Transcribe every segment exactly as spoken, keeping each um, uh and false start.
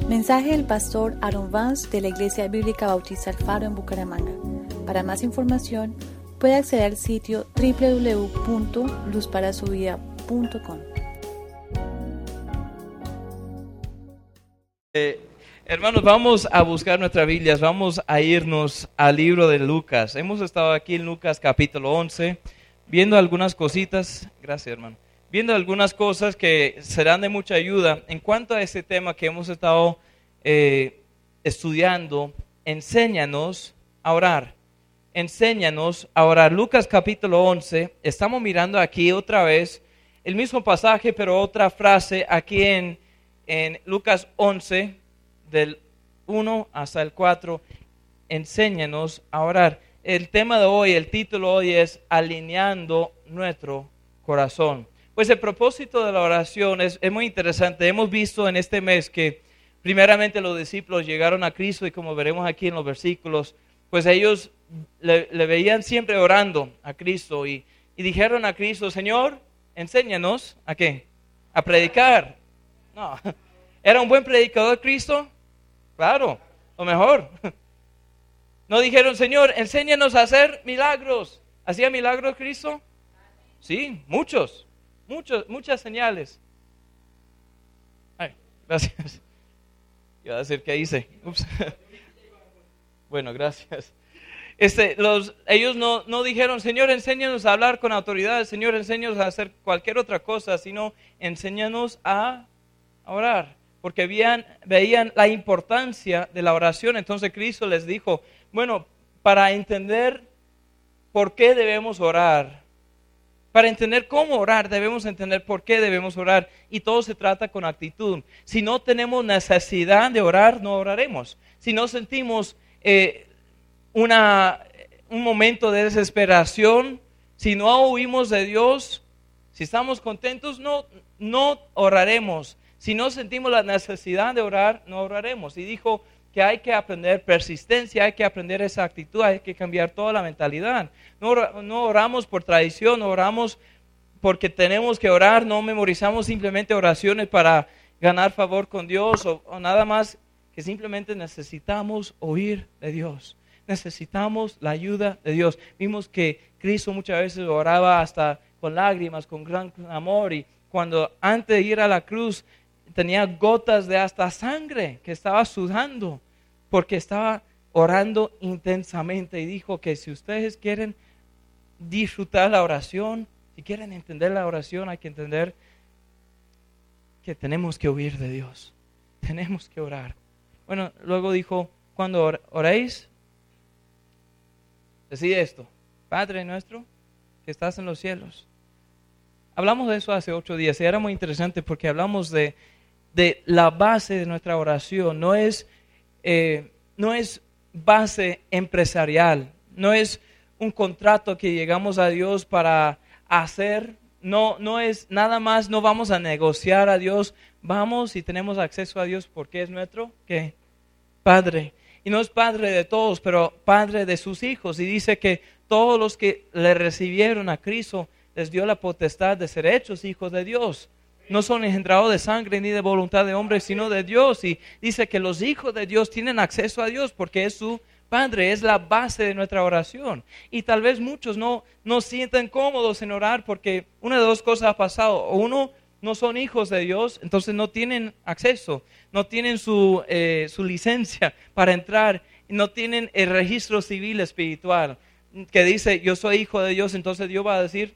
Mensaje del pastor Aaron Vance de la Iglesia Bíblica Bautista El Faro en Bucaramanga. Para más información, puede acceder al sitio doble u doble u doble u punto luz para su vida punto com. Eh, hermanos, vamos a buscar nuestras Biblias, vamos a irnos al libro de Lucas. Hemos estado aquí en Lucas capítulo once, viendo algunas cositas, gracias hermano, viendo algunas cosas que serán de mucha ayuda en cuanto a ese tema que hemos estado eh, estudiando. Enséñanos a orar, enséñanos a orar. Lucas capítulo once, estamos mirando aquí otra vez el mismo pasaje, pero otra frase aquí en En Lucas once, del uno hasta el cuatro, enséñanos a orar. El tema de hoy, el título hoy es Alineando nuestro corazón. Pues el propósito de la oración es, es muy interesante. Hemos visto en este mes que primeramente los discípulos llegaron a Cristo y como veremos aquí en los versículos, pues ellos le, le veían siempre orando a Cristo y, y dijeron a Cristo, Señor, enséñanos a qué, a predicar. No, ¿era un buen predicador Cristo? Claro, lo mejor. No dijeron, Señor, enséñanos a hacer milagros. ¿Hacía milagros Cristo? Sí, muchos, muchos, muchas señales. Ay, gracias. Iba a decir que hice. Ups. Bueno, gracias. Este, los, ellos no, no dijeron, Señor, enséñanos a hablar con autoridad, Señor, enséñanos a hacer cualquier otra cosa, sino enséñanos a orar, porque veían, veían la importancia de la oración. Entonces Cristo les dijo, bueno, para entender por qué debemos orar, para entender cómo orar, debemos entender por qué debemos orar, y todo se trata con actitud. Si no tenemos necesidad de orar, no oraremos. Si no sentimos eh, una, un momento de desesperación, si no huimos de Dios, si estamos contentos, no, no oraremos. Si no sentimos la necesidad de orar, no oraremos. Y dijo que hay que aprender persistencia, hay que aprender esa actitud, hay que cambiar toda la mentalidad. No, no oramos por tradición, no oramos porque tenemos que orar, no memorizamos simplemente oraciones para ganar favor con Dios o, o nada más, que simplemente necesitamos oír de Dios. Necesitamos la ayuda de Dios. Vimos que Cristo muchas veces oraba hasta con lágrimas, con gran amor, y cuando antes de ir a la cruz tenía gotas de hasta sangre que estaba sudando porque estaba orando intensamente, y dijo que si ustedes quieren disfrutar la oración, si quieren entender la oración, hay que entender que tenemos que oír de Dios, tenemos que orar. Bueno, luego dijo, cuando or- oréis, decid esto: Padre nuestro que estás en los cielos. Hablamos de eso hace ocho días y era muy interesante porque hablamos de de la base de nuestra oración. No es, eh, no es base empresarial, no es un contrato que llegamos a Dios para hacer, no, no es nada más, no vamos a negociar a Dios, vamos y tenemos acceso a Dios porque es nuestro, ¿qué? Padre. Y no es Padre de todos, pero Padre de sus hijos, y dice que todos los que le recibieron a Cristo les dio la potestad de ser hechos hijos de Dios. No son engendrados de sangre ni de voluntad de hombre, sino de Dios. Y dice que los hijos de Dios tienen acceso a Dios porque es su Padre, es la base de nuestra oración. Y tal vez muchos no, no sienten cómodos en orar porque una de dos cosas ha pasado. Uno, no son hijos de Dios, entonces no tienen acceso, no tienen su, eh, su licencia para entrar, no tienen el registro civil espiritual que dice yo soy hijo de Dios. Entonces Dios va a decir,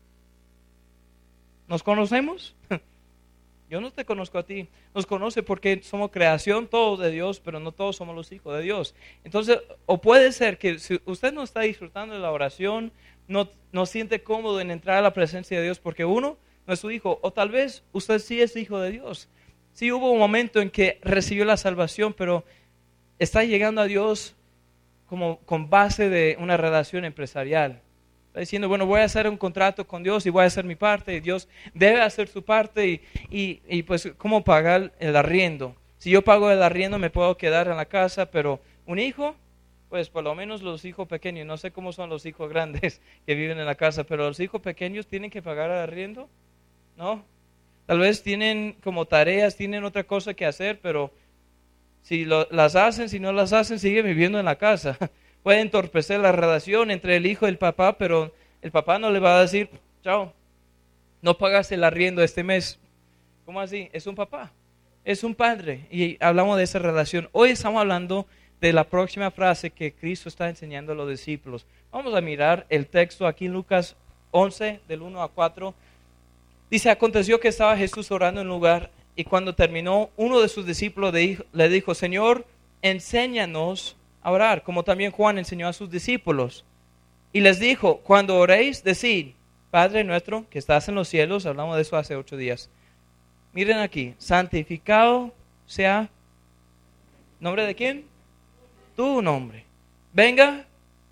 ¿nos conocemos? Yo no te conozco a ti. Nos conoce porque somos creación todos de Dios, pero no todos somos los hijos de Dios. Entonces, o puede ser que si usted no está disfrutando de la oración, no, no siente cómodo en entrar a la presencia de Dios porque uno no es su hijo, o tal vez usted sí es hijo de Dios. Sí hubo un momento en que recibió la salvación, pero está llegando a Dios como con base de una relación empresarial. Está diciendo, bueno, voy a hacer un contrato con Dios y voy a hacer mi parte, y Dios debe hacer su parte, y, y, y pues, ¿cómo pagar el arriendo? Si yo pago el arriendo me puedo quedar en la casa, pero un hijo, pues por lo menos los hijos pequeños, no sé cómo son los hijos grandes que viven en la casa, pero los hijos pequeños tienen que pagar el arriendo, ¿no? Tal vez tienen como tareas, tienen otra cosa que hacer, pero Si lo, las hacen, si no las hacen, siguen viviendo en la casa. Puede entorpecer la relación entre el hijo y el papá, pero el papá no le va a decir, chao, no pagaste el arriendo este mes. ¿Cómo así? Es un papá, es un padre. Y hablamos de esa relación. Hoy estamos hablando de la próxima frase que Cristo está enseñando a los discípulos. Vamos a mirar el texto aquí en Lucas once, del uno a cuatro. Dice, aconteció que estaba Jesús orando en un lugar, y cuando terminó, uno de sus discípulos le dijo, Señor, enséñanos a orar, como también Juan enseñó a sus discípulos. Y les dijo, cuando oréis, decid, Padre nuestro que estás en los cielos, hablamos de eso hace ocho días. Miren aquí, santificado sea, ¿nombre de quién? Tu nombre. Venga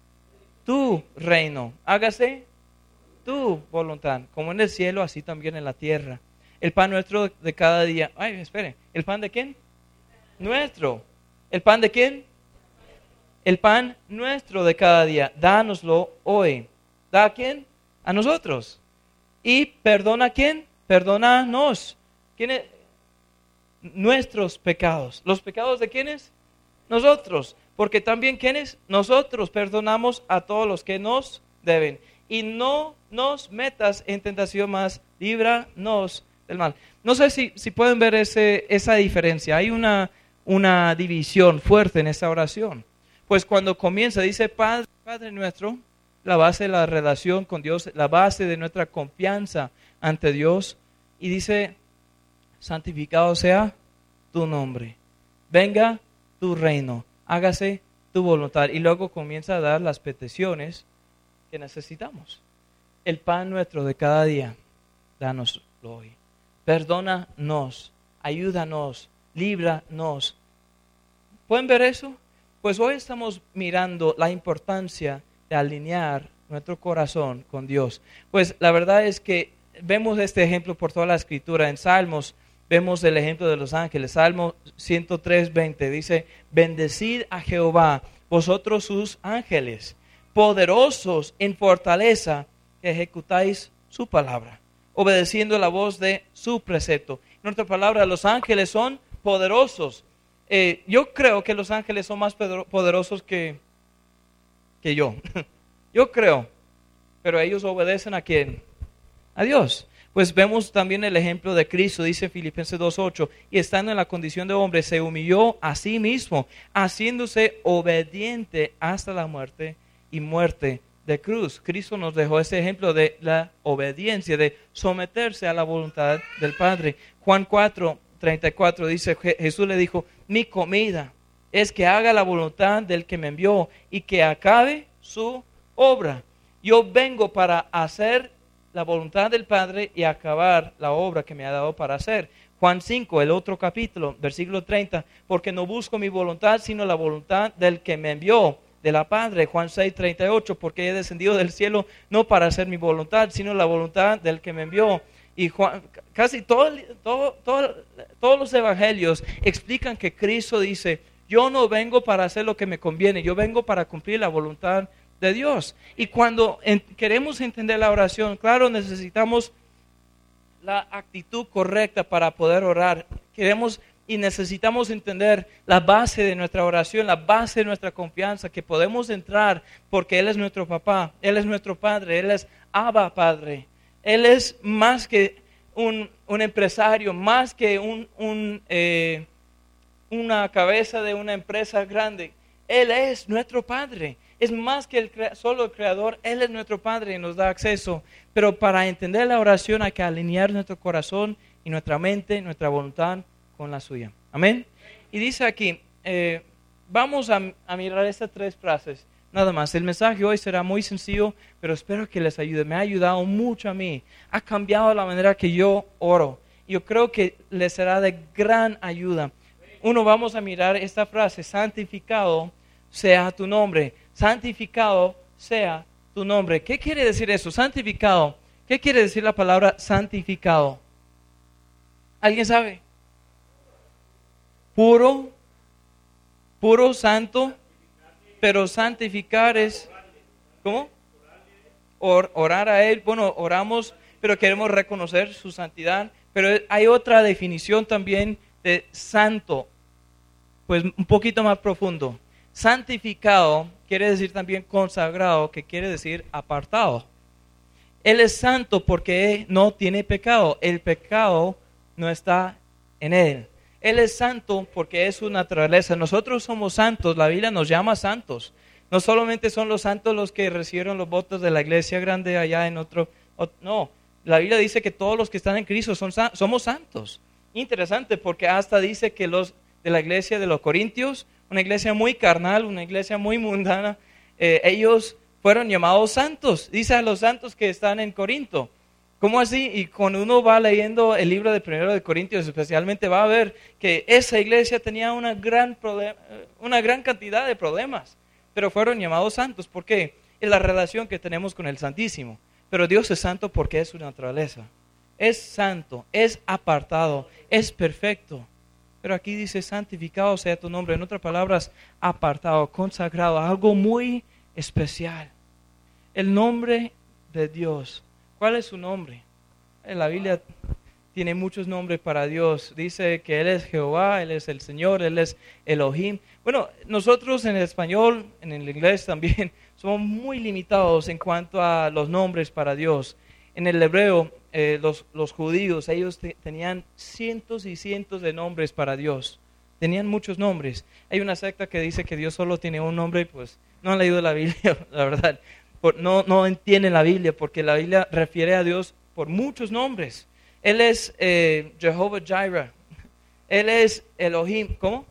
tu reino, hágase tu voluntad, como en el cielo, así también en la tierra. El pan nuestro de cada día. Ay, espere, ¿el pan de quién? Nuestro. ¿El pan de quién? El pan nuestro de cada día. Dánoslo hoy. ¿Da a quién? A nosotros. ¿Y perdona a quién? Perdónanos. ¿Quiénes? Nuestros pecados. ¿Los pecados de quiénes? Nosotros. Porque también ¿quiénes? Nosotros perdonamos a todos los que nos deben. Y no nos metas en tentación, más líbranos del mal. No sé si, si pueden ver ese, esa diferencia. Hay una, una división fuerte en esta oración. Pues cuando comienza, dice Padre, Padre nuestro, la base de la relación con Dios, la base de nuestra confianza ante Dios. Y dice, santificado sea tu nombre. Venga tu reino. Hágase tu voluntad. Y luego comienza a dar las peticiones que necesitamos. El pan nuestro de cada día, dánoslo hoy. Perdónanos, ayúdanos, líbranos. ¿Pueden ver eso? Pues hoy estamos mirando la importancia de alinear nuestro corazón con Dios. Pues la verdad es que vemos este ejemplo por toda la Escritura. En Salmos vemos el ejemplo de los ángeles. Salmo ciento tres, veinte dice, bendecid a Jehová, vosotros sus ángeles, poderosos en fortaleza, que ejecutáis su palabra, obedeciendo la voz de su precepto. En otra palabra, los ángeles son poderosos. Eh, yo creo que los ángeles son más poderosos que, que yo. Yo creo. Pero ellos obedecen ¿a quién? A Dios. Pues vemos también el ejemplo de Cristo, dice Filipenses dos ocho, y estando en la condición de hombre, se humilló a sí mismo, haciéndose obediente hasta la muerte y muerte de cruz. Cristo nos dejó ese ejemplo de la obediencia, de someterse a la voluntad del Padre. Juan cuatro, treinta y cuatro dice, Jesús le dijo, mi comida es que haga la voluntad del que me envió y que acabe su obra. Yo vengo para hacer la voluntad del Padre y acabar la obra que me ha dado para hacer. Juan cinco, el otro capítulo, versículo treinta, porque no busco mi voluntad, sino la voluntad del que me envió, de la Padre. Juan seis, treinta y ocho, porque he descendido del cielo no para hacer mi voluntad, sino la voluntad del que me envió. Y Juan, casi todo, todo, todo, todos los evangelios explican que Cristo dice, yo no vengo para hacer lo que me conviene, yo vengo para cumplir la voluntad de Dios. Y cuando en, queremos entender la oración, claro, necesitamos la actitud correcta para poder orar. Queremos y necesitamos entender la base de nuestra oración, la base de nuestra confianza, que podemos entrar porque Él es nuestro papá, Él es nuestro Padre, Él es Abba Padre. Él es más que un, un empresario, más que un, un, eh, una cabeza de una empresa grande. Él es nuestro Padre. Es más que el cre- solo el Creador. Él es nuestro Padre y nos da acceso. Pero para entender la oración hay que alinear nuestro corazón y nuestra mente, nuestra voluntad con la suya. Amén. Y dice aquí, eh, vamos a, a mirar estas tres frases. Nada más, el mensaje hoy será muy sencillo, pero espero que les ayude. Me ha ayudado mucho a mí. Ha cambiado la manera que yo oro. Yo creo que les será de gran ayuda. Uno, vamos a mirar esta frase, santificado sea tu nombre. Santificado sea tu nombre. ¿Qué quiere decir eso? Santificado. ¿Qué quiere decir la palabra santificado? ¿Alguien sabe? Puro, puro, santo. Pero santificar es, ¿cómo? Or, orar a Él. Bueno, oramos, pero queremos reconocer su santidad. Pero hay otra definición también de santo. pues un poquito más profundo. Santificado quiere decir también consagrado, que quiere decir apartado. Él es santo porque no tiene pecado. El pecado no está en él. Él es santo porque es su naturaleza. Nosotros somos santos. La Biblia nos llama santos. No solamente son los santos los que recibieron los votos de la iglesia grande allá en otro. No, la Biblia dice que todos los que están en Cristo son, somos santos. Interesante, porque hasta dice que los de la iglesia de los Corintios, una iglesia muy carnal, una iglesia muy mundana, eh, ellos fueron llamados santos. Dice a los santos que están en Corinto. ¿Cómo así? Y cuando uno va leyendo el libro de Primero de Corintios, especialmente, va a ver que esa iglesia tenía una gran, problem- una gran cantidad de problemas, pero fueron llamados santos. ¿Por qué? Es la relación que tenemos con el Santísimo. Pero Dios es santo porque es su naturaleza. Es santo, es apartado, es perfecto. Pero aquí dice santificado sea tu nombre. En otras palabras, apartado, consagrado, algo muy especial. El nombre de Dios. ¿Cuál es su nombre? En la Biblia tiene muchos nombres para Dios. Dice que Él es Jehová, Él es el Señor, Él es Elohim. Bueno, nosotros en el español, en el inglés también, somos muy limitados en cuanto a los nombres para Dios. En el hebreo, eh, los, los judíos, ellos te, tenían cientos y cientos de nombres para Dios. Tenían muchos nombres. Hay una secta que dice que Dios solo tiene un nombre, pues no han leído la Biblia, la verdad. Por, no, no entienden la Biblia, porque la Biblia refiere a Dios por muchos nombres. Él es eh, Jehová Jireh. Él es Elohim. ¿Cómo?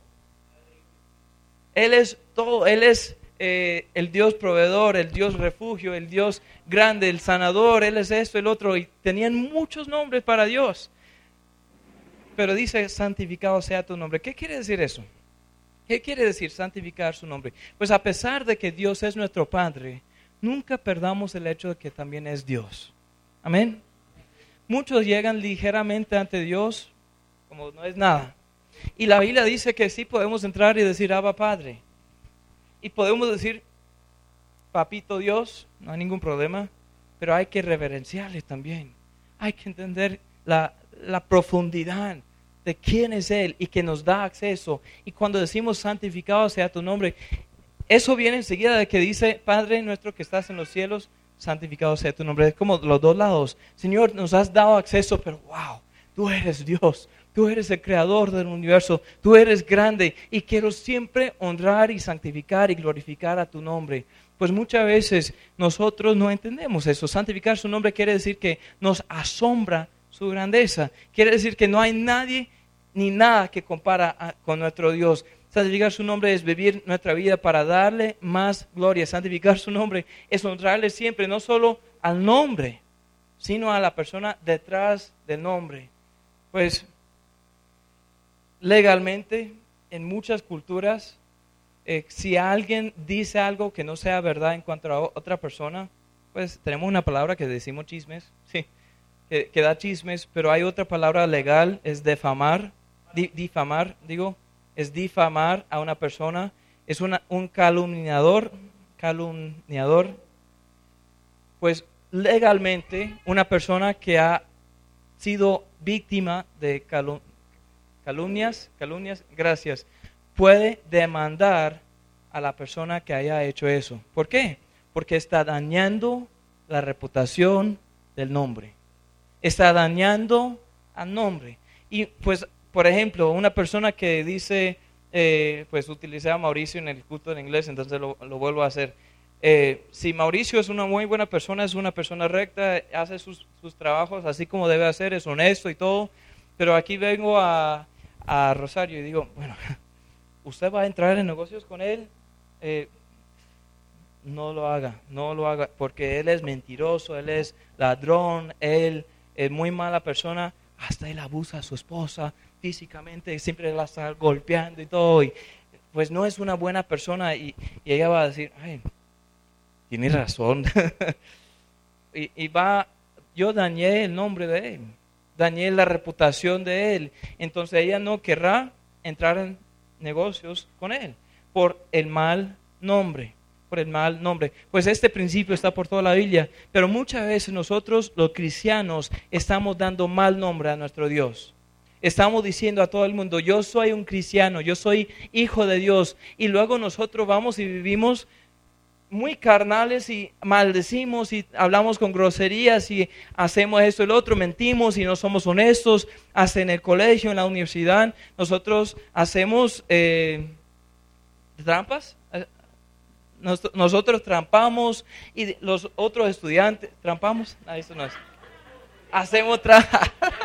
Él es todo. Él es eh, el Dios proveedor, el Dios refugio, el Dios grande, el sanador. Él es esto, el otro. Y tenían muchos nombres para Dios. Pero dice, santificado sea tu nombre. ¿Qué quiere decir eso? ¿Qué quiere decir santificar su nombre? Pues a pesar de que Dios es nuestro Padre, nunca perdamos el hecho de que también es Dios. Amén. Muchos llegan ligeramente ante Dios como no es nada. Y la Biblia dice que sí podemos entrar y decir Abba Padre. Y podemos decir Papito Dios, no hay ningún problema. Pero hay que reverenciarle también. Hay que entender la, la profundidad de quién es Él y que nos da acceso. Y cuando decimos santificado sea tu nombre, eso viene enseguida de que dice, Padre nuestro que estás en los cielos, santificado sea tu nombre. Es como los dos lados. Señor, nos has dado acceso, pero wow, tú eres Dios. Tú eres el creador del universo. Tú eres grande y quiero siempre honrar y santificar y glorificar a tu nombre. Pues muchas veces nosotros no entendemos eso. Santificar su nombre quiere decir que nos asombra su grandeza. Quiere decir que no hay nadie ni nada que compara a, con nuestro Dios. Santificar su nombre es vivir nuestra vida para darle más gloria. Santificar su nombre es honrarle siempre, no solo al nombre, sino a la persona detrás del nombre. Pues legalmente, en muchas culturas, eh, si alguien dice algo que no sea verdad en cuanto a otra persona, pues tenemos una palabra que decimos chismes, sí, que, que da chismes, pero hay otra palabra legal, es difamar, di, difamar, digo, es difamar a una persona, es una, un calumniador, calumniador, pues legalmente una persona que ha sido víctima de calum, calumnias, calumnias, gracias, puede demandar a la persona que haya hecho eso. ¿Por qué? Porque está dañando la reputación del nombre, está dañando al nombre. Y pues, por ejemplo, una persona que dice, eh, pues utilicé a Mauricio en el culto en inglés, entonces lo, lo vuelvo a hacer. Eh, si Mauricio es una muy buena persona, es una persona recta, hace sus, sus trabajos así como debe hacer, es honesto y todo, pero aquí vengo a, a Rosario y digo, bueno, ¿usted va a entrar en negocios con él? Eh, no lo haga, no lo haga, porque él es mentiroso, él es ladrón, él es muy mala persona, hasta él abusa a su esposa físicamente, siempre la está golpeando y todo, y pues no es una buena persona, y, y ella va a decir, ay, tienes razón, y, y va, yo dañé el nombre de él, dañé la reputación de él, entonces ella no querrá entrar en negocios con él, por el mal nombre, por el mal nombre. Pues este principio está por toda la Biblia, pero muchas veces nosotros los cristianos estamos dando mal nombre a nuestro Dios. Estamos diciendo a todo el mundo, yo soy un cristiano, yo soy hijo de Dios. Y luego nosotros vamos y vivimos muy carnales y maldecimos y hablamos con groserías y hacemos esto y lo otro, mentimos y no somos honestos. Hasta en el colegio, en la universidad, nosotros hacemos eh, trampas. Nos, nosotros trampamos y los otros estudiantes, ¿trampamos? Ah, eso no es. Hacemos trampas.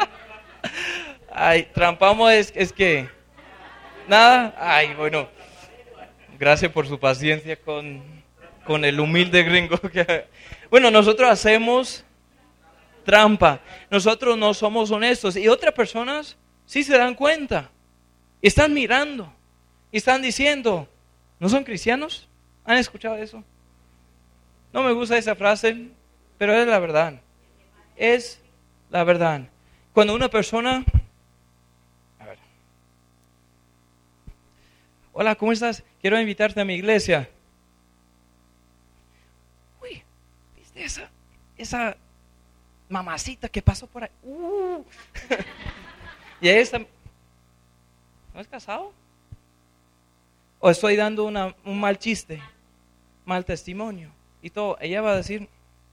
Ay, trampamos es, es que, nada, ay, bueno, gracias por su paciencia con, con el humilde gringo. Bueno, nosotros hacemos trampa, nosotros no somos honestos y otras personas sí se dan cuenta, están mirando, y están diciendo, ¿no son cristianos? ¿Han escuchado eso? No me gusta esa frase, pero es la verdad, es la verdad. Cuando una persona... Hola, ¿cómo estás? Quiero invitarte a mi iglesia. Uy, ¿viste esa, esa mamacita que pasó por ahí? Uh. Y ella está... ¿No es casado? ¿O estoy dando una, un mal chiste, mal testimonio? Y todo, ella va a decir,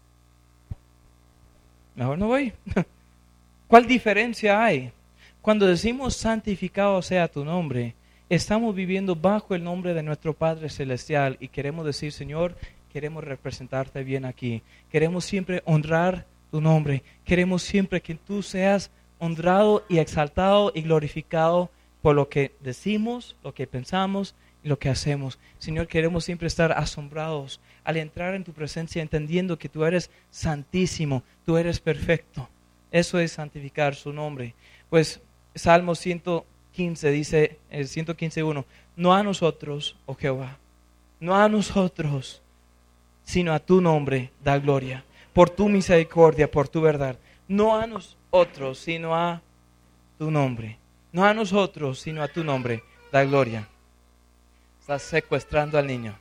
mejor no voy. ¿Cuál diferencia hay? Cuando decimos santificado sea tu nombre, estamos viviendo bajo el nombre de nuestro Padre Celestial y queremos decir, Señor, queremos representarte bien aquí. Queremos siempre honrar tu nombre. Queremos siempre que tú seas honrado y exaltado y glorificado por lo que decimos, lo que pensamos y lo que hacemos. Señor, queremos siempre estar asombrados al entrar en tu presencia, entendiendo que tú eres santísimo, tú eres perfecto. Eso es santificar su nombre. Pues Salmo ciento quince dice, el ciento quince uno, no a nosotros, oh Jehová, no a nosotros, sino a tu nombre da gloria, por tu misericordia, por tu verdad. No a nosotros, sino a tu nombre. No a nosotros, sino a tu nombre da gloria. Estás secuestrando al niño.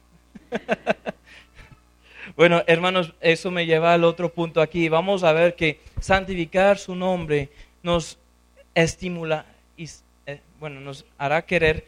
Bueno, hermanos, eso me lleva al otro punto aquí. Vamos a ver que santificar su nombre nos estimula y eh, bueno, nos hará querer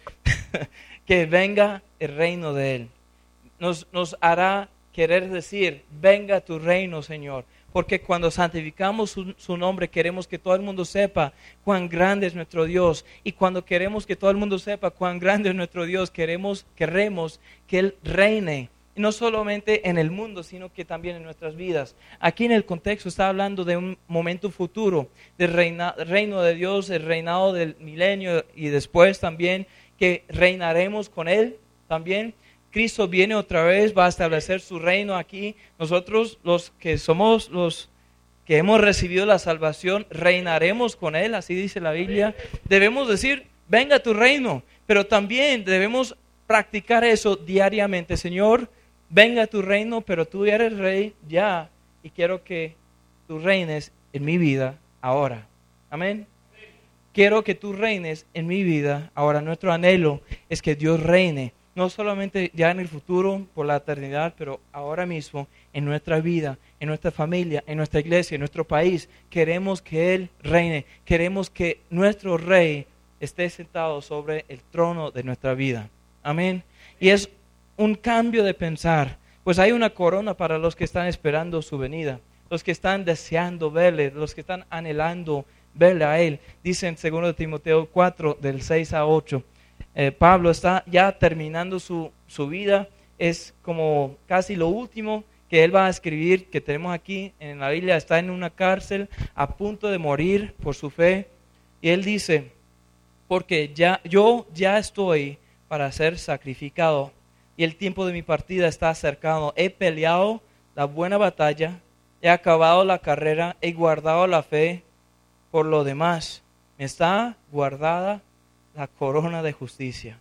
que venga el reino de Él. Nos, nos hará querer decir, venga tu reino, Señor. Porque cuando santificamos su, su nombre, queremos que todo el mundo sepa cuán grande es nuestro Dios. Y cuando queremos que todo el mundo sepa cuán grande es nuestro Dios, queremos, queremos que Él reine. No solamente en el mundo, sino que también en nuestras vidas. Aquí en el contexto está hablando de un momento futuro, del reina, reino de Dios, el reinado del milenio y después también que reinaremos con Él también. Cristo viene otra vez, va a establecer su reino aquí. Nosotros los que somos los que hemos recibido la salvación, reinaremos con Él, así dice la Biblia. Debemos decir, venga tu reino, pero también debemos practicar eso diariamente. Señor, venga tu reino, pero tú eres rey ya y quiero que tú reines en mi vida ahora. Amén. Quiero que tú reines en mi vida ahora. Nuestro anhelo es que Dios reine, no solamente ya en el futuro, por la eternidad, pero ahora mismo en nuestra vida, en nuestra familia, en nuestra iglesia, en nuestro país. Queremos que Él reine. Queremos que nuestro Rey esté sentado sobre el trono de nuestra vida. Amén. Y es un cambio de pensar. Pues hay una corona para los que están esperando su venida, los que están deseando verle, los que están anhelando verle a Él. Dice en segundo Timoteo cuatro, del seis a ocho. Eh, Pablo está ya terminando su, su vida, es como casi lo último que él va a escribir, que tenemos aquí en la Biblia. Está en una cárcel a punto de morir por su fe, y él dice, porque ya, yo ya estoy para ser sacrificado, y el tiempo de mi partida está cercano. He peleado la buena batalla, he acabado la carrera, he guardado la fe. Por lo demás, me está guardada la corona de justicia,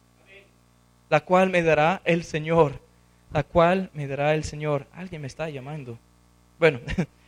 la cual me dará el Señor, la cual me dará el Señor. Alguien me está llamando. Bueno,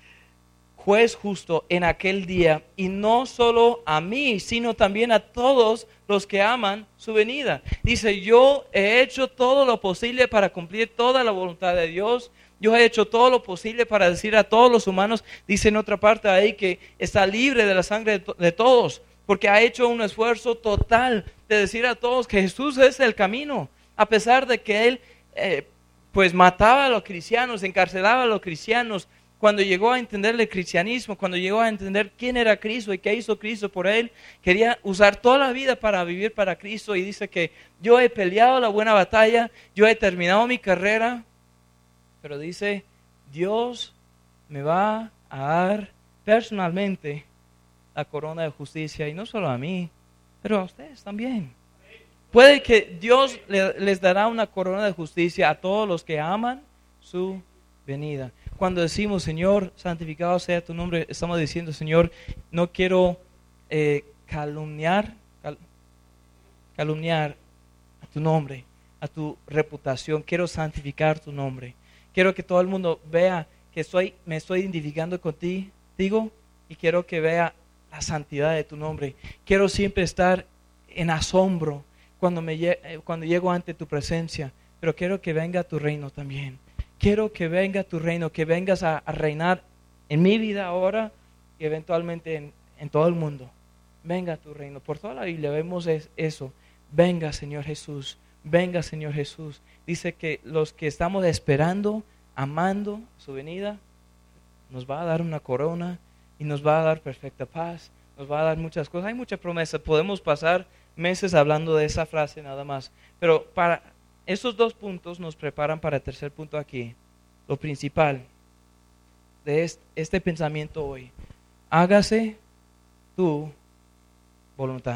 juez justo en aquel día, y no solo a mí, sino también a todos los que aman su venida. Dice, yo he hecho todo lo posible para cumplir toda la voluntad de Dios. Yo he hecho todo lo posible para decir a todos los humanos, dice en otra parte ahí, que está libre de la sangre de, to- de todos. porque ha hecho un esfuerzo total de decir a todos que Jesús es el camino, a pesar de que Él eh, pues mataba a los cristianos, encarcelaba a los cristianos. Cuando llegó a entender el cristianismo, cuando llegó a entender quién era Cristo y qué hizo Cristo por Él, quería usar toda la vida para vivir para Cristo, y dice que yo he peleado la buena batalla, yo he terminado mi carrera, pero dice, Dios me va a dar personalmente la corona de justicia, y no solo a mí, pero a ustedes también. Puede que Dios les dará una corona de justicia a todos los que aman su venida. Cuando decimos, Señor, santificado sea tu nombre, estamos diciendo, Señor, no quiero eh, calumniar, cal, calumniar a tu nombre, a tu reputación. Quiero santificar tu nombre. Quiero que todo el mundo vea que estoy, me estoy identificando contigo, y quiero que vea la santidad de tu nombre. Quiero siempre estar en asombro cuando, me, cuando llego ante tu presencia, pero quiero que venga tu reino también. Quiero que venga tu reino, que vengas a, a reinar en mi vida ahora y eventualmente en, en todo el mundo. Venga tu reino. Por toda la Biblia vemos es, eso. Venga, Señor Jesús. Venga, Señor Jesús. Dice que los que estamos esperando, amando su venida, nos va a dar una corona y nos va a dar perfecta paz. Nos va a dar muchas cosas. Hay muchas promesas. Podemos pasar meses hablando de esa frase nada más. Pero para esos dos puntos nos preparan para el tercer punto aquí. Lo principal de este, este pensamiento hoy. Hágase tu voluntad.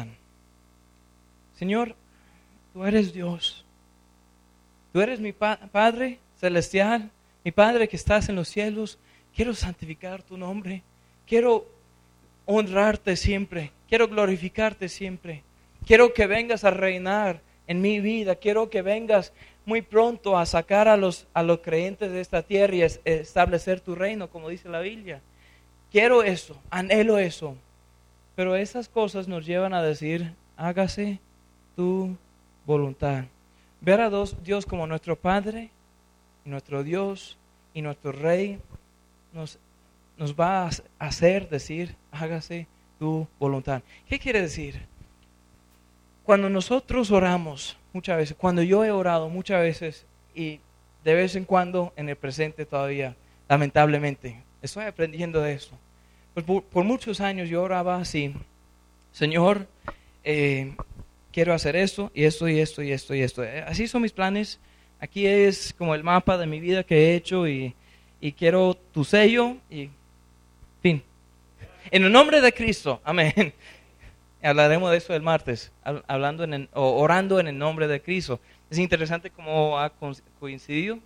Señor, tú eres Dios. Tú eres mi pa- Padre celestial, mi Padre que estás en los cielos. Quiero santificar tu nombre. Quiero honrarte siempre. Quiero glorificarte siempre. Quiero que vengas a reinar en mi vida. Quiero que vengas muy pronto a sacar a los, a los creyentes de esta tierra y es, establecer tu reino, como dice la Biblia. Quiero eso, anhelo eso. Pero esas cosas nos llevan a decir, hágase tu voluntad. Ver a Dios como nuestro Padre, nuestro Dios y nuestro Rey nos, nos va a hacer decir, hágase tu voluntad. ¿Qué quiere decir? Cuando nosotros oramos, muchas veces, cuando yo he orado muchas veces, y de vez en cuando en el presente todavía, lamentablemente, estoy aprendiendo de eso. Pues por, por muchos años yo oraba así, Señor, eh, quiero hacer esto y esto y esto y esto y esto. Así son mis planes. Aquí es como el mapa de mi vida que he hecho y, y quiero tu sello y fin. En el nombre de Cristo, amén. Hablaremos de eso el martes, hablando en el, o orando en el nombre de Cristo. Es interesante cómo ha coincidido,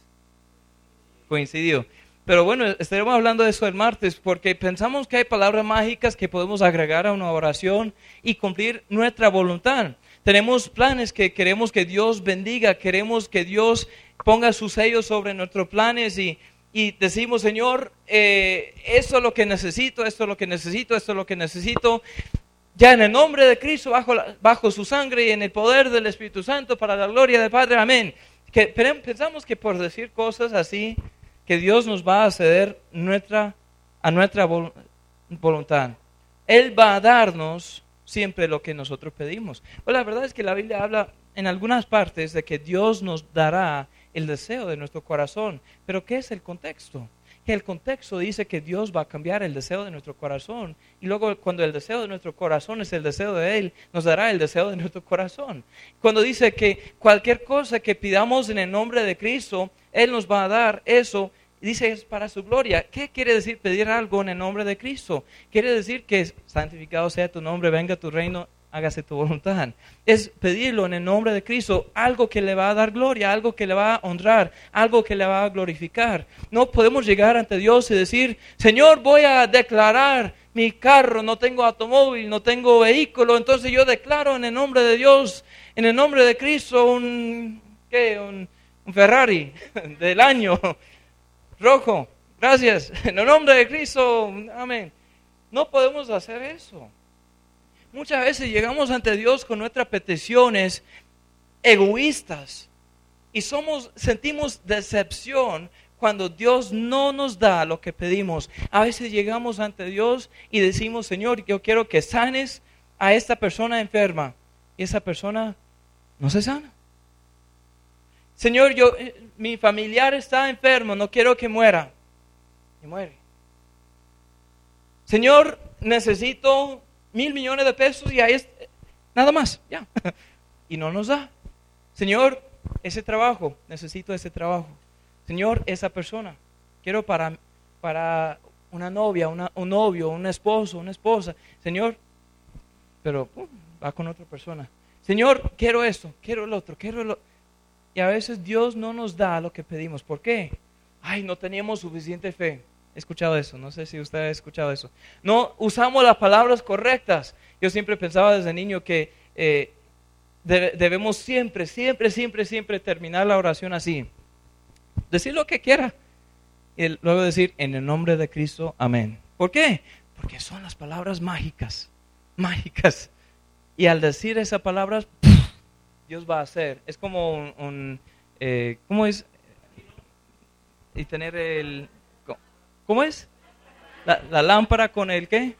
coincidido. Pero bueno, estaremos hablando de eso el martes, porque pensamos que hay palabras mágicas que podemos agregar a una oración y cumplir nuestra voluntad. Tenemos planes que queremos que Dios bendiga, queremos que Dios ponga su sello sobre nuestros planes y, y decimos, Señor, eh, esto es lo que necesito, esto es lo que necesito, esto es lo que necesito. Ya en el nombre de Cristo, bajo, la, bajo su sangre y en el poder del Espíritu Santo, para la gloria del Padre, amén. Que, pensamos que por decir cosas así, que Dios nos va a ceder nuestra, a nuestra voluntad. Él va a darnos siempre lo que nosotros pedimos. Pues la verdad es que la Biblia habla en algunas partes de que Dios nos dará el deseo de nuestro corazón. Pero ¿qué es el contexto? Que el contexto dice que Dios va a cambiar el deseo de nuestro corazón. Y luego cuando el deseo de nuestro corazón es el deseo de Él, nos dará el deseo de nuestro corazón. Cuando dice que cualquier cosa que pidamos en el nombre de Cristo, Él nos va a dar eso. Dice es para su gloria. ¿Qué quiere decir pedir algo en el nombre de Cristo? Quiere decir que santificado sea tu nombre, venga tu reino, hágase tu voluntad. Es pedirlo en el nombre de Cristo, algo que le va a dar gloria, algo que le va a honrar, algo que le va a glorificar. No podemos llegar ante Dios y decir, Señor, voy a declarar mi carro, no tengo automóvil, no tengo vehículo, entonces yo declaro en el nombre de Dios, en el nombre de Cristo, un, ¿qué? un, un Ferrari del año rojo. Gracias. En el nombre de Cristo, amén. No podemos hacer eso. Muchas veces llegamos ante Dios con nuestras peticiones egoístas y somos, sentimos decepción cuando Dios no nos da lo que pedimos. A veces llegamos ante Dios y decimos, Señor, yo quiero que sanes a esta persona enferma y esa persona no se sana. Señor, yo, mi familiar está enfermo, no quiero que muera. Y muere. Señor, necesito mil millones de pesos y ahí es nada más, ya. Y no nos da. Señor, ese trabajo, necesito ese trabajo. Señor, esa persona, quiero para, para una novia, una, un novio, un esposo, una esposa. Señor, pero uh, va con otra persona. Señor, quiero esto, quiero el otro, quiero el otro. Y a veces Dios no nos da lo que pedimos. ¿Por qué? Ay, no teníamos suficiente fe. He escuchado eso, no sé si usted ha escuchado eso. No usamos las palabras correctas. Yo siempre pensaba desde niño que eh, de, debemos siempre, siempre, siempre, siempre terminar la oración así. Decir lo que quiera. Y luego decir, en el nombre de Cristo, amén. ¿Por qué? Porque son las palabras mágicas, mágicas. Y al decir esas palabras, Dios va a hacer. Es como un, un eh, ¿cómo es? Y tener el, ¿cómo es? La, la lámpara con el ¿qué?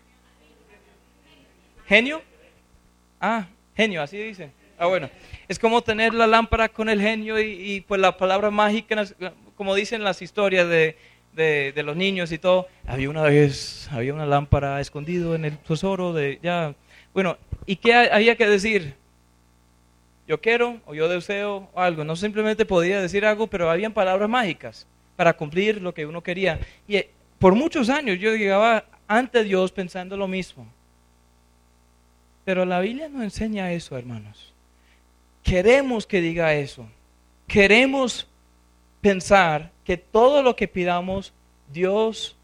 ¿Genio? Ah, genio, así dice. Ah, bueno. Es como tener la lámpara con el genio y, y pues la palabra mágica, como dicen las historias de, de, de los niños y todo. Había una vez, había una lámpara escondido en el tesoro de, ya. Bueno, ¿y qué había que decir? Yo quiero o yo deseo algo. No simplemente podía decir algo, pero habían palabras mágicas para cumplir lo que uno quería. Y por muchos años yo llegaba ante Dios pensando lo mismo. Pero la Biblia no enseña eso, hermanos. Queremos que diga eso. Queremos pensar que todo lo que pidamos, Dios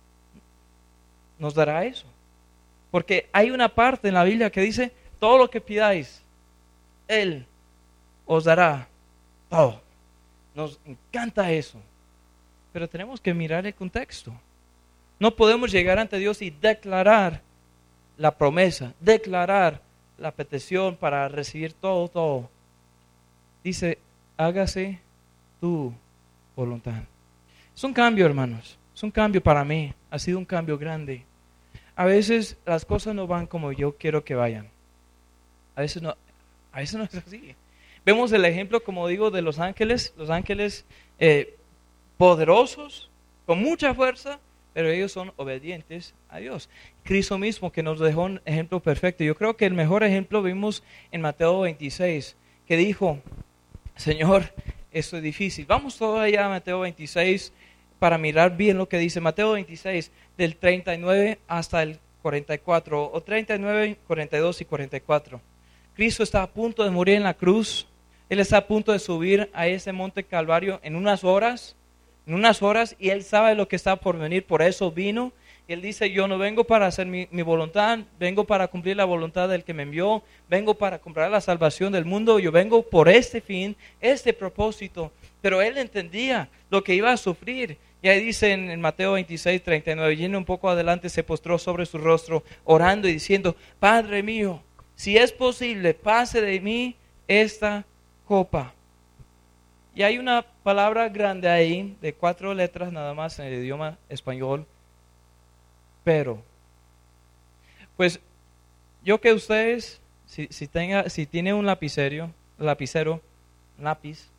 nos dará eso. Porque hay una parte en la Biblia que dice, todo lo que pidáis, Él os dará todo. Nos encanta eso. Pero tenemos que mirar el contexto. No podemos llegar ante Dios y declarar la promesa, declarar la petición para recibir todo, todo. Dice, hágase tu voluntad. Es un cambio, hermanos. Es un cambio para mí. Ha sido un cambio grande. A veces las cosas no van como yo quiero que vayan. A veces no. A veces no es así. Vemos el ejemplo, como digo, de los ángeles, los ángeles eh, poderosos, con mucha fuerza, pero ellos son obedientes a Dios. Cristo mismo que nos dejó un ejemplo perfecto. Yo creo que el mejor ejemplo vimos en Mateo veintiséis, que dijo, Señor, esto es difícil. Vamos todavía a Mateo veintiséis para mirar bien lo que dice. Mateo veintiséis, del treinta y nueve hasta el cuarenta y cuatro, o treinta y nueve, cuarenta y dos y cuarenta y cuatro. Cristo está a punto de morir en la cruz. Él está a punto de subir a ese monte Calvario en unas horas, en unas horas, y Él sabe lo que está por venir, por eso vino. Y Él dice, yo no vengo para hacer mi, mi voluntad, vengo para cumplir la voluntad del que me envió, vengo para comprar la salvación del mundo, yo vengo por este fin, este propósito. Pero Él entendía lo que iba a sufrir. Y ahí dice en, en Mateo veintiséis, treinta y nueve, yendo un poco adelante, se postró sobre su rostro, orando y diciendo, Padre mío, si es posible, pase de mí esta copa. Y hay una palabra grande ahí, de cuatro letras nada más en el idioma español, pero. Pues yo que ustedes, si, si, tenga, si tiene un lapicero, lapicero, lápiz,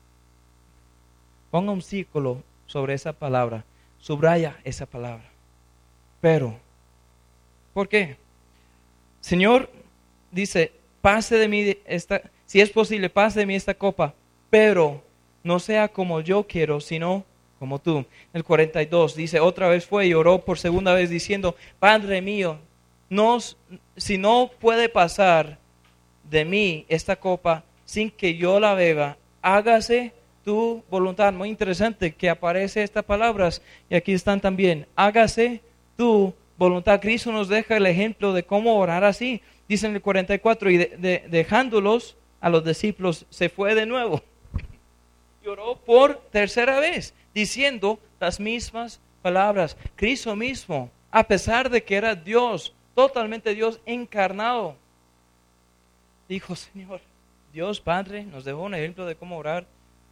ponga un círculo sobre esa palabra, subraya esa palabra. Pero, ¿por qué? Señor, dice, pase de mí esta, si es posible, pase de mí esta copa, pero no sea como yo quiero, sino como tú. El cuarenta y dos dice, otra vez fue y oró por segunda vez diciendo, Padre mío, no, si no puede pasar de mí esta copa sin que yo la beba, hágase tu voluntad. Muy interesante que aparece estas palabras y aquí están también, hágase tu voluntad. Cristo nos deja el ejemplo de cómo orar así. Dice en el cuarenta y cuatro, y de, de, dejándolos a los discípulos, se fue de nuevo. Y oró por tercera vez, diciendo las mismas palabras. Cristo mismo, a pesar de que era Dios, totalmente Dios encarnado, dijo, Señor, Dios Padre, nos dejó un ejemplo de cómo orar.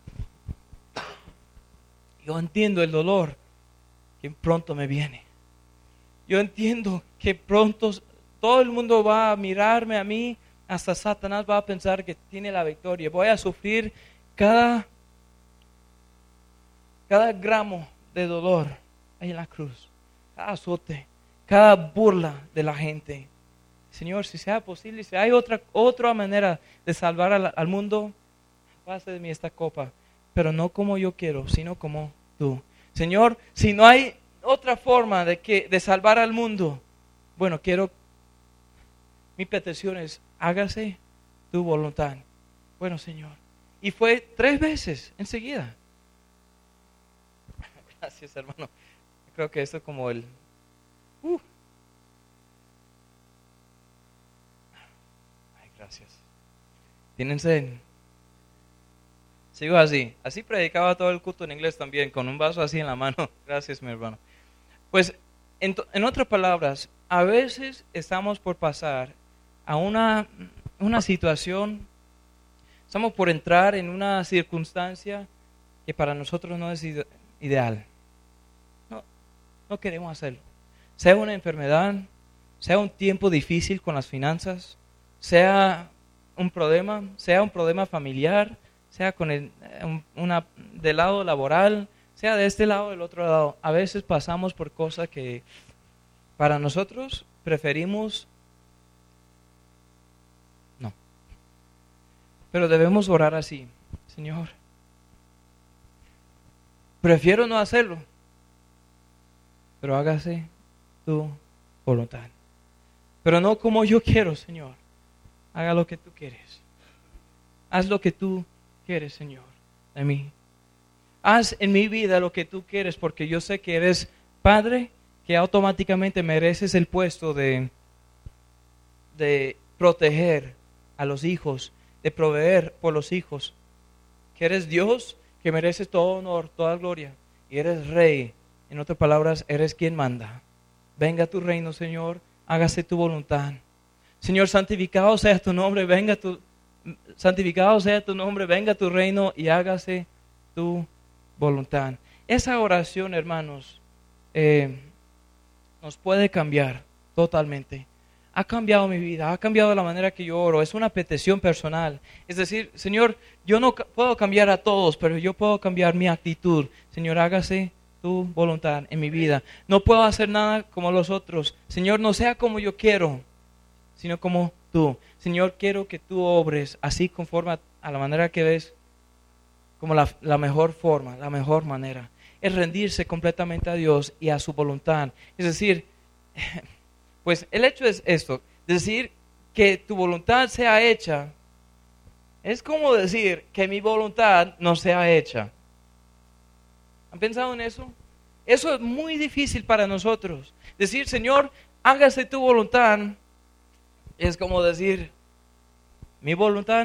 Yo entiendo el dolor que pronto me viene. Yo entiendo que pronto todo el mundo va a mirarme a mí, hasta Satanás va a pensar que tiene la victoria. Voy a sufrir cada, cada gramo de dolor ahí en la cruz, cada azote, cada burla de la gente. Señor, si sea posible, si hay otra, otra manera de salvar al, al mundo, pase de mí esta copa, pero no como yo quiero, sino como tú. Señor, si no hay otra forma de, que, de salvar al mundo, bueno, quiero, mi petición es, hágase tu voluntad. Bueno, Señor. Y fue tres veces enseguida. Gracias, hermano. Creo que esto es como el... Uh. Ay, gracias. ¿Tienen sed? Sigo así. Así predicaba todo el culto en inglés también, con un vaso así en la mano. Gracias, mi hermano. Pues, en, en otras palabras, a veces estamos por pasar a una, una situación, estamos por entrar en una circunstancia que para nosotros no es ide- ideal. No, no queremos hacerlo. Sea una enfermedad, sea un tiempo difícil con las finanzas, sea un problema, sea un problema familiar, sea con el, un, una, del lado laboral, sea de este lado o del otro lado. A veces pasamos por cosas que para nosotros preferimos no. Pero debemos orar así: Señor, prefiero no hacerlo, pero hágase tu voluntad. Pero no como yo quiero, Señor. Haga lo que tú quieres. Haz lo que tú quieres, Señor, de mí. Haz en mi vida lo que tú quieres, porque yo sé que eres Padre, que automáticamente mereces el puesto de, de proteger a los hijos, de proveer por los hijos. Que eres Dios, que mereces todo honor, toda gloria. Y eres Rey. En otras palabras, eres quien manda. Venga tu reino, Señor, hágase tu voluntad. Señor, santificado sea tu nombre, venga tu, santificado sea tu nombre, venga tu reino y hágase tu voluntad. Esa oración, hermanos, eh, nos puede cambiar totalmente. Ha cambiado mi vida, ha cambiado la manera que yo oro. Es una petición personal. Es decir, Señor, yo no puedo cambiar a todos, pero yo puedo cambiar mi actitud. Señor, hágase tu voluntad en mi vida. No puedo hacer nada como los otros. Señor, no sea como yo quiero, sino como tú. Señor, quiero que tú obres así conforme a, a la manera que ves, como la, la mejor forma, la mejor manera. Es rendirse completamente a Dios y a su voluntad. Es decir, pues el hecho es esto, decir que tu voluntad sea hecha, es como decir que mi voluntad no sea hecha. ¿Han pensado en eso? Eso es muy difícil para nosotros. Decir, Señor, hágase tu voluntad, es como decir, mi voluntad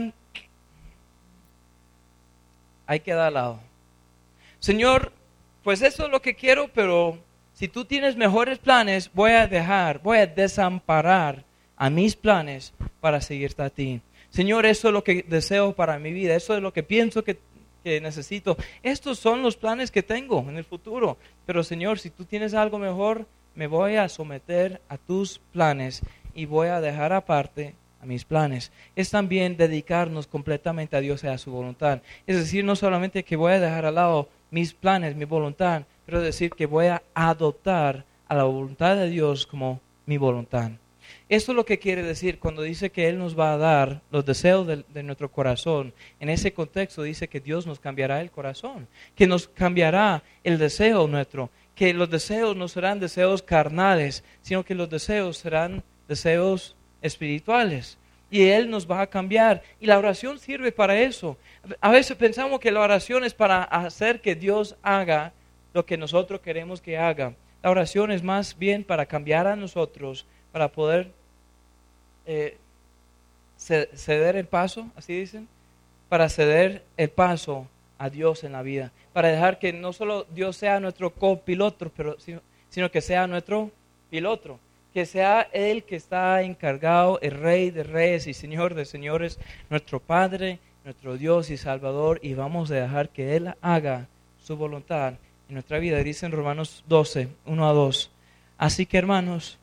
hay que dar al lado. Señor, pues eso es lo que quiero, pero si tú tienes mejores planes, voy a dejar, voy a desamparar a mis planes para seguirte a ti. Señor, eso es lo que deseo para mi vida, eso es lo que pienso que, que necesito. Estos son los planes que tengo en el futuro. Pero Señor, si tú tienes algo mejor, me voy a someter a tus planes y voy a dejar aparte a mis planes. Es también dedicarnos completamente a Dios y a su voluntad. Es decir, no solamente que voy a dejar al lado mis planes, mi voluntad, pero decir que voy a adoptar a la voluntad de Dios como mi voluntad. Esto es lo que quiere decir cuando dice que Él nos va a dar los deseos de, de nuestro corazón. En ese contexto dice que Dios nos cambiará el corazón, que nos cambiará el deseo nuestro, que los deseos no serán deseos carnales, sino que los deseos serán deseos espirituales. Y Él nos va a cambiar. Y la oración sirve para eso. A veces pensamos que la oración es para hacer que Dios haga lo que nosotros queremos que haga. La oración es más bien para cambiar a nosotros, para poder eh, ceder el paso, así dicen, para ceder el paso a Dios en la vida, para dejar que no solo Dios sea nuestro copiloto, pero sino, sino que sea nuestro piloto, que sea Él que está encargado, el Rey de Reyes y Señor de Señores, nuestro Padre, nuestro Dios y Salvador, y vamos a dejar que Él haga su voluntad en nuestra vida. Dice en Romanos doce, uno a dos, así que hermanos,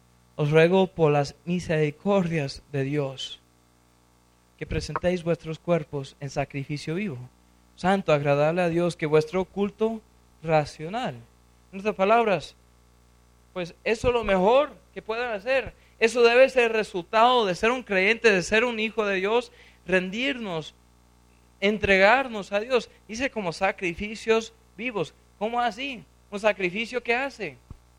os ruego por las misericordias de Dios, que presentéis vuestros cuerpos en sacrificio vivo, santo, agradable a Dios, que vuestro culto racional. En otras palabras, pues eso es lo mejor que puedan hacer. Eso debe ser el resultado de ser un creyente, de ser un hijo de Dios, rendirnos, entregarnos a Dios. Dice como sacrificios vivos. ¿Cómo así? ¿Un sacrificio qué hace?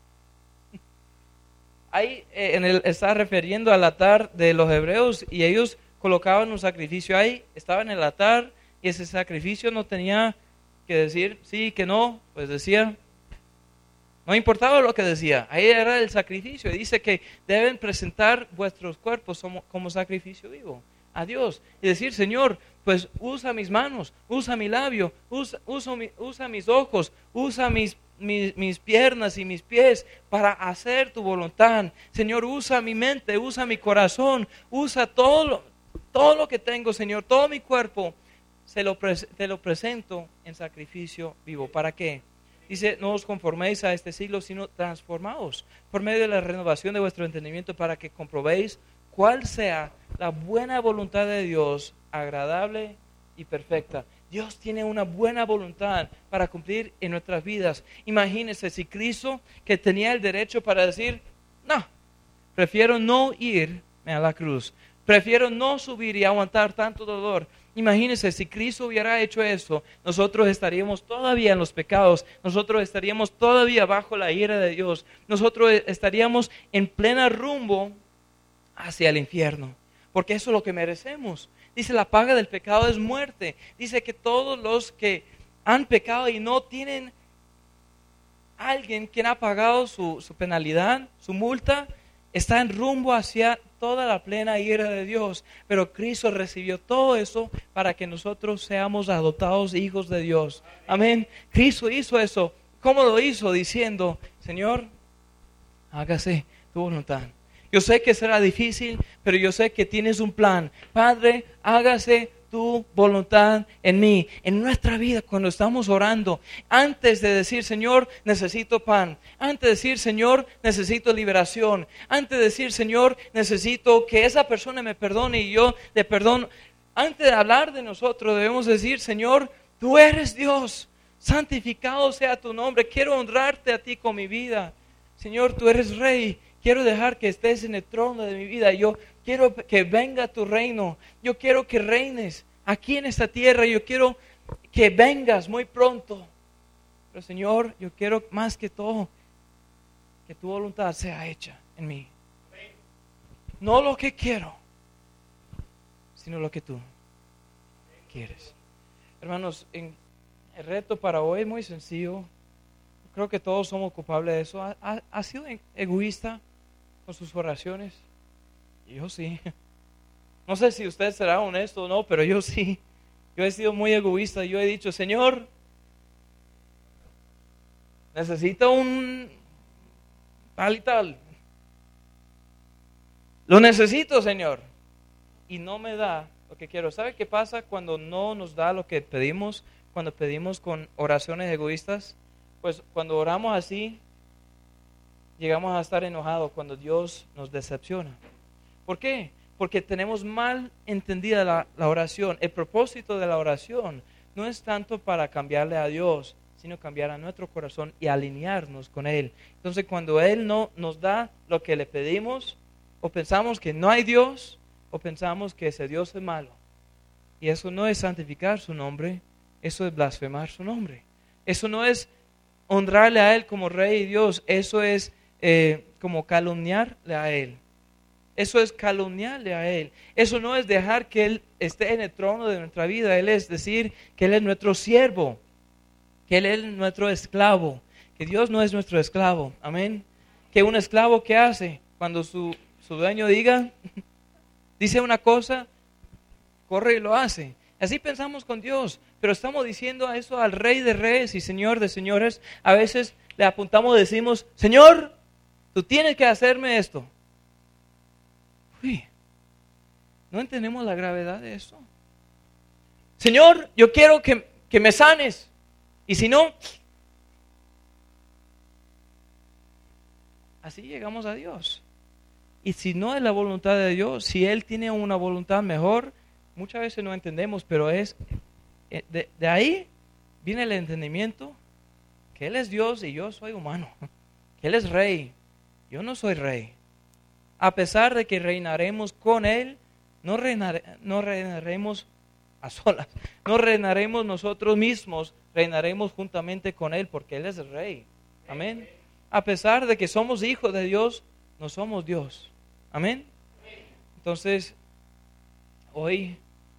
Ahí eh, en el, está refiriendo al altar de los hebreos y ellos colocaban un sacrificio ahí, estaba en el altar y ese sacrificio no tenía que decir sí, que no, pues decía, no importaba lo que decía, ahí era el sacrificio. Y dice que deben presentar vuestros cuerpos como, como sacrificio vivo a Dios y decir, Señor, pues usa mis manos, usa mi labio, usa, usa, mi, usa mis ojos, usa mis, mis, mis piernas y mis pies para hacer tu voluntad. Señor, usa mi mente, usa mi corazón, usa todo lo, todo lo que tengo, Señor, todo mi cuerpo, se lo, te lo presento en sacrificio vivo. ¿Para qué? Dice, no os conforméis a este siglo, sino transformaos por medio de la renovación de vuestro entendimiento para que comprobéis cuál sea la buena voluntad de Dios, agradable y perfecta. Dios tiene una buena voluntad para cumplir en nuestras vidas. Imagínense si Cristo, que tenía el derecho para decir, no, prefiero no irme a la cruz, prefiero no subir y aguantar tanto dolor. Imagínense si Cristo hubiera hecho eso, nosotros estaríamos todavía en los pecados, nosotros estaríamos todavía bajo la ira de Dios, nosotros estaríamos en plena rumbo hacia el infierno, porque eso es lo que merecemos. Dice, la paga del pecado es muerte. Dice que todos los que han pecado y no tienen alguien quien ha pagado su, su penalidad, su multa, está en rumbo hacia toda la plena ira de Dios. Pero Cristo recibió todo eso para que nosotros seamos adoptados hijos de Dios. Amén. Cristo hizo eso. ¿Cómo lo hizo? Diciendo, Señor, hágase tu voluntad. Yo sé que será difícil, pero yo sé que tienes un plan. Padre, hágase tu voluntad en mí, en nuestra vida, cuando estamos orando. Antes de decir, Señor, necesito pan. Antes de decir, Señor, necesito liberación. Antes de decir, Señor, necesito que esa persona me perdone y yo le perdono. Antes de hablar de nosotros, debemos decir, Señor, tú eres Dios. Santificado sea tu nombre. Quiero honrarte a ti con mi vida. Señor, tú eres Rey. Quiero dejar que estés en el trono de mi vida. Yo quiero que venga tu reino. Yo quiero que reines aquí en esta tierra. Yo quiero que vengas muy pronto. Pero Señor, yo quiero más que todo que tu voluntad sea hecha en mí. No lo que quiero, sino lo que tú quieres. Hermanos, en el reto para hoy es muy sencillo. Creo que todos somos culpables de eso. ¿Ha, ha, ha sido egoísta con sus oraciones? Yo sí. No sé si usted será honesto o no, pero yo sí. Yo he sido muy egoísta. Yo he dicho, Señor, necesito un tal y tal. Lo necesito, Señor. Y no me da lo que quiero. ¿Sabe qué pasa cuando no nos da lo que pedimos? Cuando pedimos con oraciones egoístas. Pues cuando oramos así, llegamos a estar enojados cuando Dios nos decepciona. ¿Por qué? Porque tenemos mal entendida la, la oración. El propósito de la oración no es tanto para cambiarle a Dios, sino cambiar a nuestro corazón y alinearnos con Él. Entonces cuando Él no nos da lo que le pedimos, o pensamos que no hay Dios, o pensamos que ese Dios es malo. Y eso no es santificar su nombre, eso es blasfemar su nombre. Eso no es honrarle a Él como Rey y Dios, eso es eh, como calumniarle a Él. Eso es calumniarle a Él. Eso no es dejar que Él esté en el trono de nuestra vida. Él es decir que Él es nuestro siervo, que Él es nuestro esclavo, que Dios no es nuestro esclavo. Amén. Que un esclavo, ¿qué hace? Cuando su, su dueño diga, dice una cosa, corre y lo hace. Así pensamos con Dios, pero estamos diciendo a eso al Rey de Reyes y Señor de Señores. A veces le apuntamos y decimos, Señor, tú tienes que hacerme esto. Uy, no entendemos la gravedad de eso. Señor, yo quiero que, que me sanes. Y si no, así llegamos a Dios. Y si no es la voluntad de Dios, si Él tiene una voluntad mejor, muchas veces no entendemos, pero es de, de ahí viene el entendimiento que Él es Dios y yo soy humano, que Él es rey, yo no soy rey. A pesar de que reinaremos con Él, no, reinare, no reinaremos a solas, no reinaremos nosotros mismos, reinaremos juntamente con Él porque Él es el rey. Amén. A pesar de que somos hijos de Dios, no somos Dios. Amén. Entonces, hoy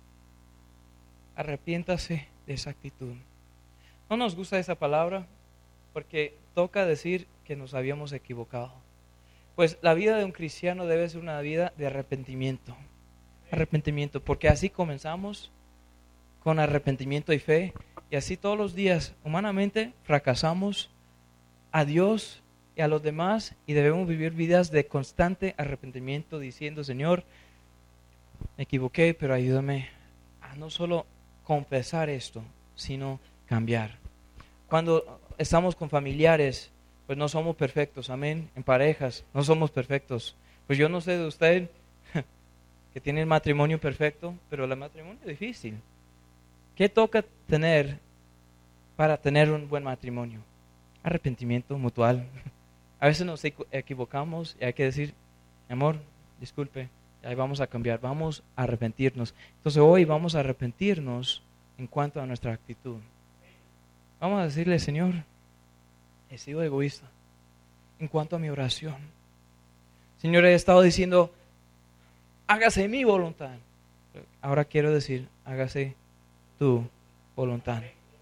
arrepiéntase de esa actitud. No nos gusta esa palabra porque toca decir que nos habíamos equivocado. Pues la vida de un cristiano debe ser una vida de arrepentimiento. Arrepentimiento, porque así comenzamos con arrepentimiento y fe, y así todos los días humanamente fracasamos a Dios y a los demás, y debemos vivir vidas de constante arrepentimiento, diciendo: Señor, me equivoqué, pero ayúdame a no solo confesar esto, sino cambiar. Cuando estamos con familiares, pues no somos perfectos, amén. En parejas, no somos perfectos. Pues yo no sé de usted que tiene el matrimonio perfecto, pero el matrimonio es difícil. ¿Qué toca tener para tener un buen matrimonio? Arrepentimiento mutual. A veces nos equivocamos y hay que decir: mi amor, disculpe, ahí vamos a cambiar, vamos a arrepentirnos. Entonces hoy vamos a arrepentirnos en cuanto a nuestra actitud. Vamos a decirle: Señor, he sido egoísta en cuanto a mi oración. Señor, he estado diciendo: hágase mi voluntad. Ahora quiero decir: hágase tu voluntad.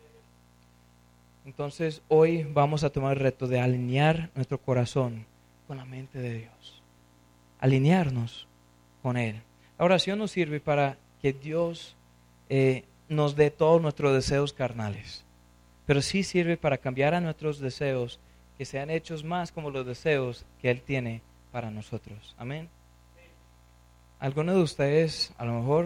Entonces hoy vamos a tomar el reto de alinear nuestro corazón con la mente de Dios. Alinearnos con Él. La oración nos sirve para que Dios eh, nos dé todos nuestros deseos carnales. Pero sí sirve para cambiar a nuestros deseos, que sean hechos más como los deseos que Él tiene para nosotros. Amén. Algunos de ustedes a lo mejor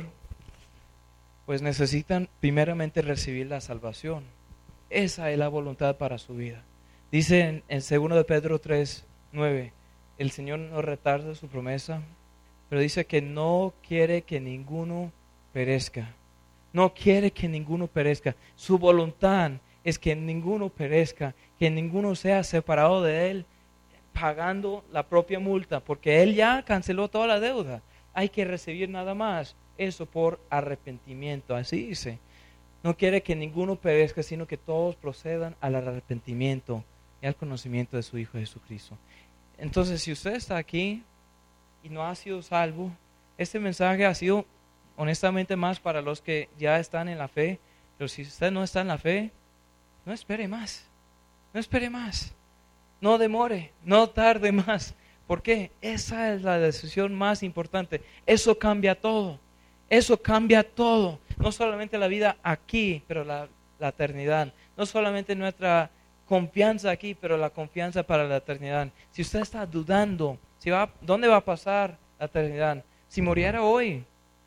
pues necesitan primeramente recibir la salvación. Esa es la voluntad para su vida. Dice en, en segundo de Pedro tres, nueve, el Señor no retarda su promesa, pero dice que no quiere que ninguno perezca. No quiere que ninguno perezca. Su voluntad es que ninguno perezca, que ninguno sea separado de Él, pagando la propia multa, porque Él ya canceló toda la deuda. Hay que recibir nada más, eso por arrepentimiento, así dice. No quiere que ninguno perezca, sino que todos procedan al arrepentimiento y al conocimiento de su Hijo Jesucristo. Entonces, si usted está aquí y no ha sido salvo, este mensaje ha sido honestamente más para los que ya están en la fe. Pero si usted no está en la fe, no espere más, no espere más, no demore, no tarde más. ¿Por qué? Esa es la decisión más importante. Eso cambia todo. Eso cambia todo. No solamente la vida aquí, pero la, la eternidad. No solamente nuestra confianza aquí, pero la confianza para la eternidad. Si usted está dudando, si va, ¿dónde va a pasar la eternidad? Si muriera hoy,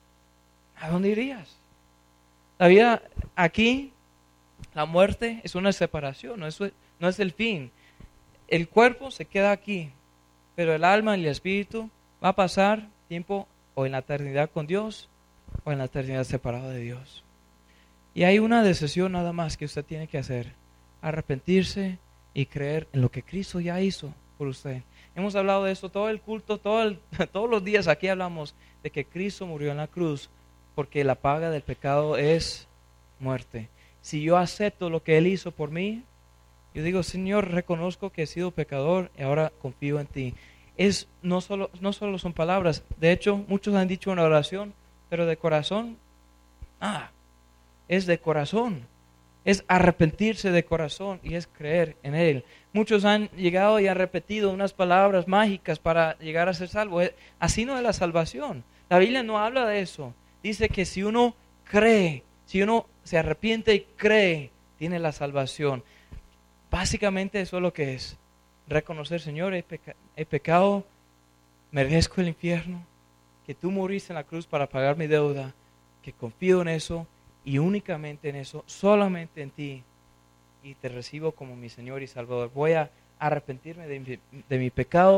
¿a dónde irías? La vida aquí, la muerte es una separación, no es, no es el fin. El cuerpo se queda aquí, pero el alma y el espíritu va a pasar tiempo o en la eternidad con Dios o en la eternidad separado de Dios. Y hay una decisión nada más que usted tiene que hacer: arrepentirse y creer en lo que Cristo ya hizo por usted. Hemos hablado de eso todo el culto, todo el, todos los días aquí hablamos de que Cristo murió en la cruz porque la paga del pecado es muerte. Si yo acepto lo que Él hizo por mí, yo digo: Señor, reconozco que he sido pecador y ahora confío en ti. Es, no, solo, no solo son palabras. De hecho, muchos han dicho una oración, pero de corazón, ah, es de corazón. Es arrepentirse de corazón y es creer en Él. Muchos han llegado y han repetido unas palabras mágicas para llegar a ser salvo. Así no es la salvación. La Biblia no habla de eso. Dice que si uno cree, si uno se arrepiente y cree, tiene la salvación. Básicamente eso es lo que es. Reconocer: Señor, he, peca- he pecado, merezco el infierno, que tú moriste en la cruz para pagar mi deuda, que confío en eso y únicamente en eso, solamente en ti, y te recibo como mi Señor y Salvador. Voy a arrepentirme de mi, de mi pecado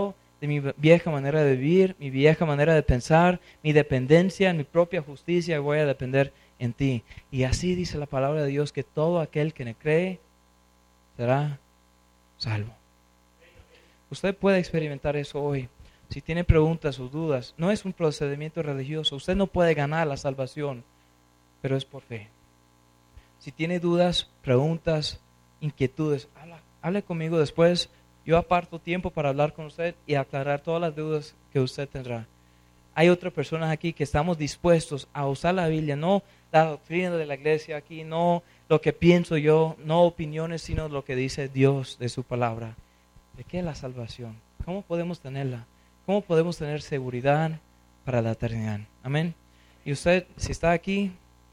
de mi vieja manera de vivir, mi vieja manera de pensar, mi dependencia, mi propia justicia, y voy a depender en ti. Y así dice la palabra de Dios, que todo aquel que me cree será salvo. Usted puede experimentar eso hoy. Si tiene preguntas o dudas, no es un procedimiento religioso. Usted no puede ganar la salvación, pero es por fe. Si tiene dudas, preguntas, inquietudes, hable, hable conmigo después. Yo aparto tiempo para hablar con usted y aclarar todas las dudas que usted tendrá. Hay otras personas aquí que estamos dispuestos a usar la Biblia, no la doctrina de la iglesia aquí, no lo que pienso yo, no opiniones, sino lo que dice Dios de su palabra. ¿De qué es la salvación? ¿Cómo podemos tenerla? ¿Cómo podemos tener seguridad para la eternidad? Amén. Y usted, si está aquí,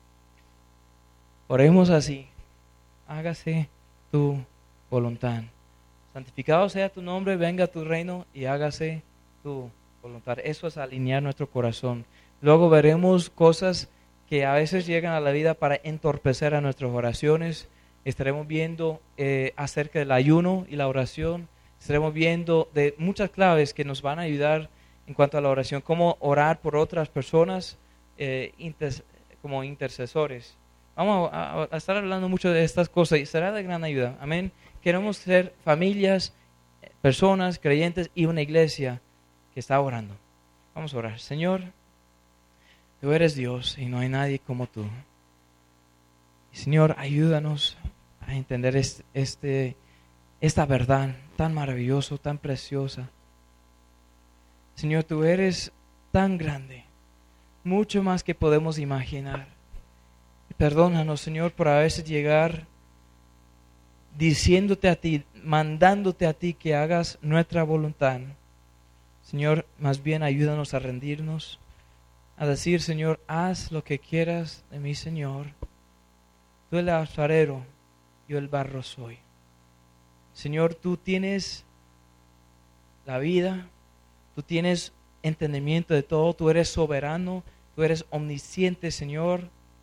oremos así. Hágase tu voluntad. Santificado sea tu nombre, venga tu reino y hágase tu voluntad. Eso es alinear nuestro corazón. Luego veremos cosas que a veces llegan a la vida para entorpecer a nuestras oraciones. Estaremos viendo eh, acerca del ayuno y la oración. Estaremos viendo de muchas claves que nos van a ayudar en cuanto a la oración, cómo orar por otras personas eh, inter, como intercesores. Vamos a, a estar hablando mucho de estas cosas y será de gran ayuda. Amén. Queremos ser familias, personas, creyentes y una iglesia que está orando. Vamos a orar. Señor, tú eres Dios y no hay nadie como tú. Y Señor, ayúdanos a entender este, este, esta verdad tan maravillosa, tan preciosa. Señor, tú eres tan grande, mucho más que podemos imaginar. Perdónanos, Señor, por a veces llegar diciéndote a ti, mandándote a ti que hagas nuestra voluntad. Señor, más bien ayúdanos a rendirnos, a decir, Señor, haz lo que quieras de mí, Señor. Tú el alfarero, yo el barro soy. Señor, tú tienes la vida, tú tienes entendimiento de todo, tú eres soberano, tú eres omnisciente, Señor,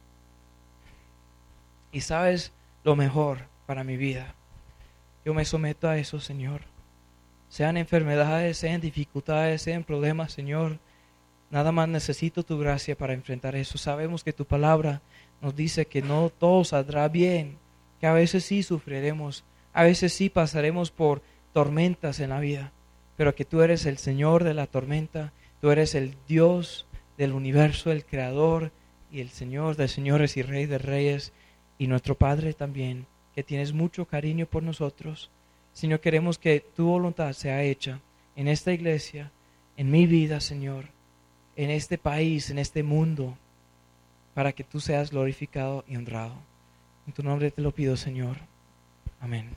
y sabes lo mejor para mi vida. Yo me someto a eso, Señor. Sean enfermedades, sean dificultades, sean problemas, Señor. Nada más necesito tu gracia para enfrentar eso. Sabemos que tu palabra nos dice que no todo saldrá bien, que a veces sí sufriremos, a veces sí pasaremos por tormentas en la vida, pero que tú eres el Señor de la tormenta, tú eres el Dios del universo, el Creador y el Señor de señores y Rey de reyes y nuestro Padre también, que tienes mucho cariño por nosotros. Señor, queremos que tu voluntad sea hecha en esta iglesia, en mi vida, Señor, en este país, en este mundo, para que tú seas glorificado y honrado. En tu nombre te lo pido, Señor. Amén.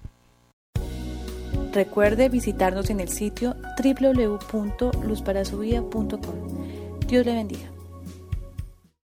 Recuerde visitarnos en el sitio doble u doble u doble u punto luz para su vida punto com. Dios le bendiga.